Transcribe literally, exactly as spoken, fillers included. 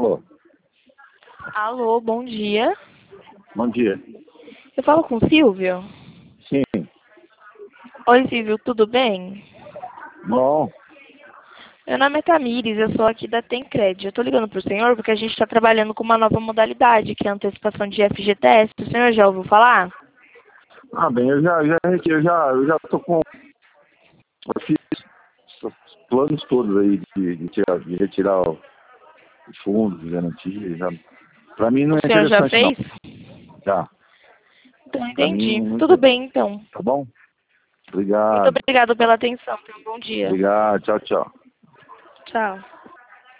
Alô? Alô, bom dia. Bom dia. Eu falo com o Silvio? Sim. Oi, Silvio, tudo bem? Bom. Meu nome é Tamires, eu sou aqui da Tencred. Eu estou ligando para o senhor porque a gente está trabalhando com uma nova modalidade, que é a antecipação de F G T S. O senhor já ouviu falar? Ah, bem, eu já, já, eu já, eu já tô com... Eu fiz os planos todos aí de, de, tirar, de retirar o, os fundos, de garantia. Já. Pra mim não O é senhor já interessante, não. fez? Já. Então, Pra mim entendi. não Tudo interessa. bem, então. Tá bom? Muito Obrigado. obrigada pela atenção. Tenha um bom dia. Obrigado. Tchau, tchau. Tchau.